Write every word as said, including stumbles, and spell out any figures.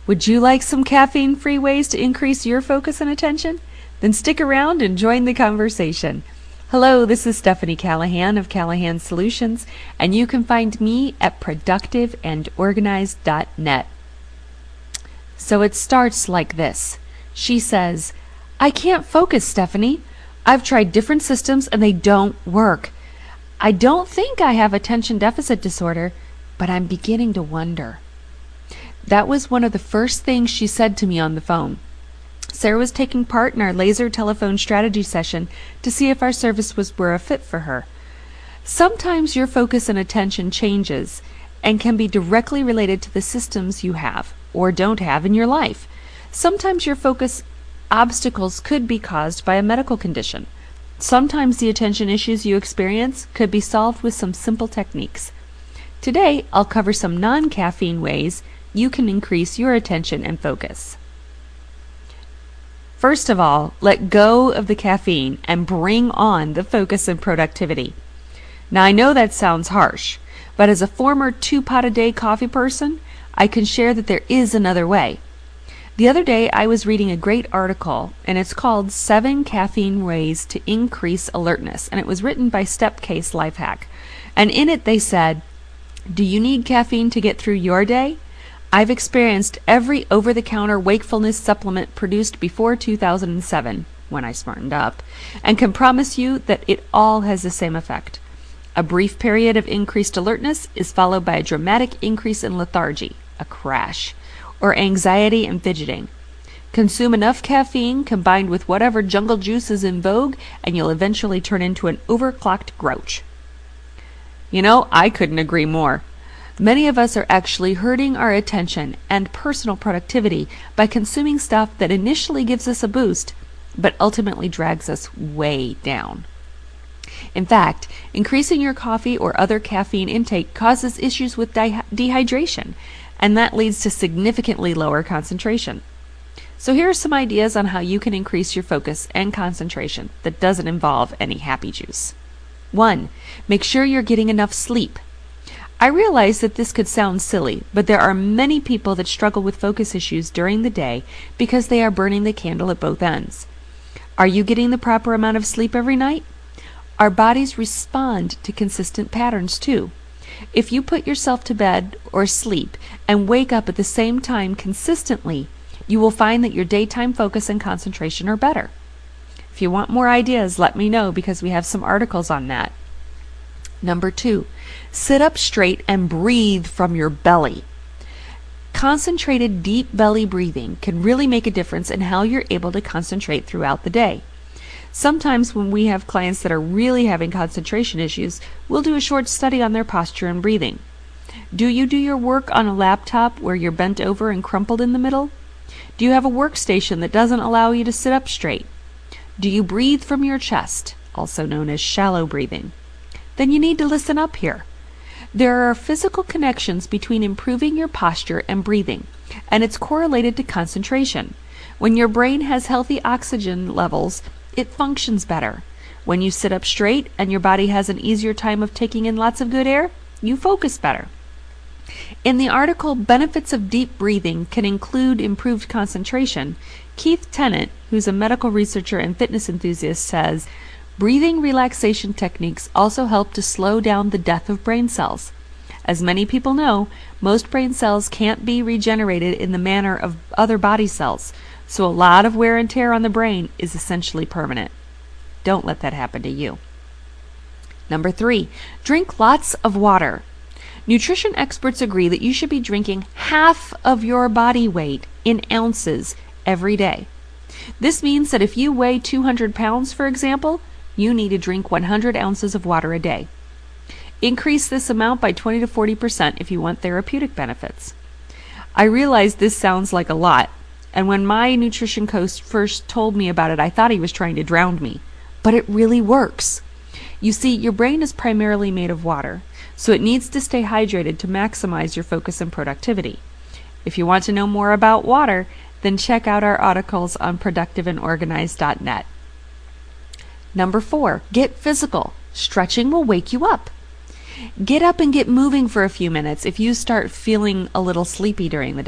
Would you like some caffeine-free ways to increase your focus and attention? Then stick around and join the conversation. Hello, this is Stephanie Callahan of Callahan Solutions, and you can find me at productive and organized dot net. So it starts like this. She says, I can't focus, Stephanie. I've tried different systems and they don't work. I don't think I have attention deficit disorder, but I'm beginning to wonder. That was one of the first things she said to me on the phone. Sarah was taking part in our laser telephone strategy session to see if our service was were a fit for her. Sometimes your focus and attention changes and can be directly related to the systems you have or don't have in your life. Sometimes your focus obstacles could be caused by a medical condition. Sometimes the attention issues you experience could be solved with some simple techniques. Today, I'll cover some non-caffeine ways you can increase your attention and focus. First of all, let go of the caffeine and bring on the focus and productivity. Now, I know that sounds harsh, but as a former two-pot-a-day coffee person, I can share that there is another way. The other day, I was reading a great article, and it's called Seven Caffeine Ways to Increase Alertness, and it was written by Stepcase Lifehack. And in it, they said, do you need caffeine to get through your day? I've experienced every over-the-counter wakefulness supplement produced before two thousand seven, when I smartened up, and can promise you that it all has the same effect. A brief period of increased alertness is followed by a dramatic increase in lethargy, a crash, or anxiety and fidgeting. Consume enough caffeine combined with whatever jungle juice is in vogue, and you'll eventually turn into an overclocked grouch. You know, I couldn't agree more. Many of us are actually hurting our attention and personal productivity by consuming stuff that initially gives us a boost, but ultimately drags us way down. In fact, increasing your coffee or other caffeine intake causes issues with de- dehydration, and that leads to significantly lower concentration. So here are some ideas on how you can increase your focus and concentration that doesn't involve any happy juice. One, make sure you're getting enough sleep. I realize that this could sound silly, but there are many people that struggle with focus issues during the day because they are burning the candle at both ends. Are you getting the proper amount of sleep every night? Our bodies respond to consistent patterns too. If you put yourself to bed or sleep and wake up at the same time consistently, you will find that your daytime focus and concentration are better. If you want more ideas, let me know because we have some articles on that. Number two, sit up straight and breathe from your belly. Concentrated deep belly breathing can really make a difference in how you're able to concentrate throughout the day. Sometimes when we have clients that are really having concentration issues, we'll do a short study on their posture and breathing. Do you do your work on a laptop where you're bent over and crumpled in the middle? Do you have a workstation that doesn't allow you to sit up straight? Do you breathe from your chest, also known as shallow breathing? Then you need to listen up here. There are physical connections between improving your posture and breathing, and it's correlated to concentration. When your brain has healthy oxygen levels, it functions better. When you sit up straight and your body has an easier time of taking in lots of good air, you focus better. In the article, Benefits of Deep Breathing Can Include Improved Concentration, Keith Tennant, who's a medical researcher and fitness enthusiast, says, breathing relaxation techniques also help to slow down the death of brain cells. As many people know, most brain cells can't be regenerated in the manner of other body cells, so a lot of wear and tear on the brain is essentially permanent. Don't let that happen to you. Number three, drink lots of water. Nutrition experts agree that you should be drinking half of your body weight in ounces every day. This means that if you weigh two hundred pounds, for example, you need to drink one hundred ounces of water a day. Increase this amount by twenty to forty percent if you want therapeutic benefits. I realize this sounds like a lot, and when my nutrition coach first told me about it, I thought he was trying to drown me. But it really works. You see, your brain is primarily made of water, so it needs to stay hydrated to maximize your focus and productivity. If you want to know more about water, then check out our articles on productive and organized dot net. Number four, get physical. Stretching will wake you up. Get up and get moving for a few minutes if you start feeling a little sleepy during the